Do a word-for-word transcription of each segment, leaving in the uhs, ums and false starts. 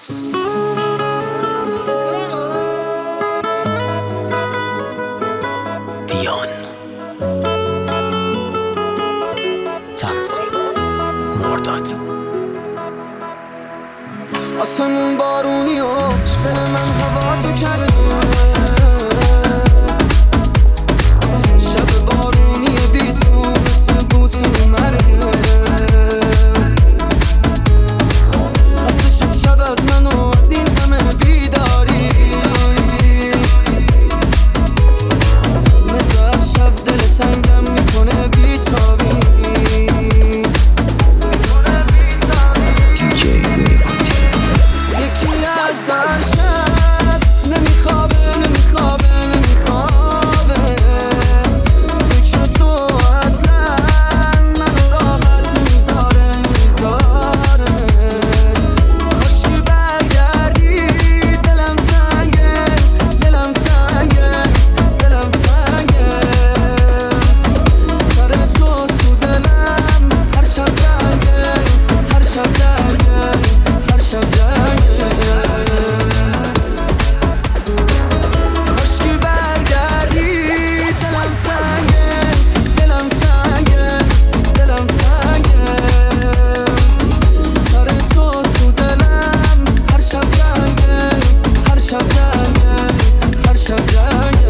دیان تنظیم مرداد. آسمون بارونی و دل من هوا تو کرده، شب بارونی بی تو مثل بوسی مرده. خسته شد شب از من و از این همه بیداری، مثل از شب دل تنگم میکنه بیتابی. یکی از در شب نمیخوابه نمیخوابه نمیخوابه، فکر تو اصلا منو راحت نمیذاره نمیذاره. کاشکی برگردی دلم تنگه دلم تنگه دلم تنگه، سر تو تو دلم هر شب جنگه هر شب جنگه هر شب جنگه. کاشکی برگردی دلم تنگه دلم تنگه دلم تنگه، سر تو تو دلم هر شب جنگه هر شب جنگه هر شب جنگه.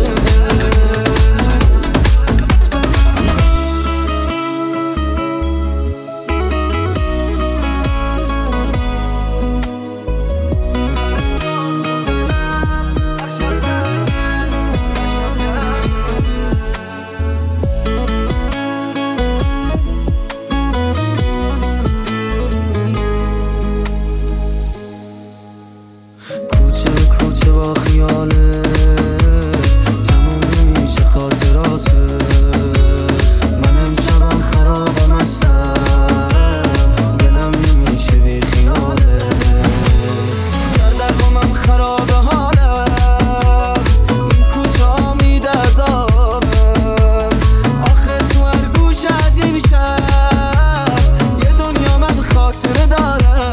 کوچه کوچه با خیاله تموم نمیشه خاطراتت. من امشبم خرابم از سر، دلم نمیشه بی خیالت. سردرگمم خراب حالم، این کوچه ها میده عذابم. آخه تو هر گوش از این شهر یه دنیا من خاطره دارم.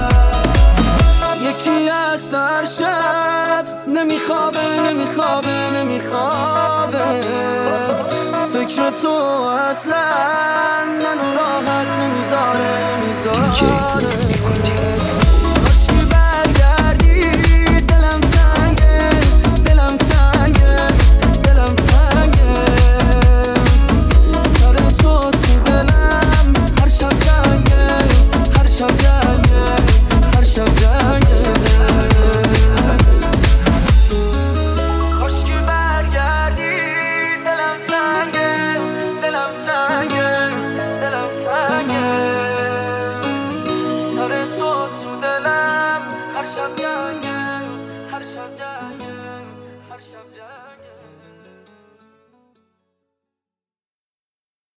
یکی از در شب نمیخوابه نمیخوابه نمیخوابه، فکر تو اصلا منو راحت نمیذاره نمیذاره. کاشکی برگردی دلم تنگه دلم تنگه دلم تنگه، سر تو تو دلم هر شب جنگه هر شب جنگه هر شب جنگه. کاشکی برگردی دلم تنگه دلم تنگه دلم تنگه، سر تو تو دلم هر شب جنگه هر شب جنگه هر شب جنگه.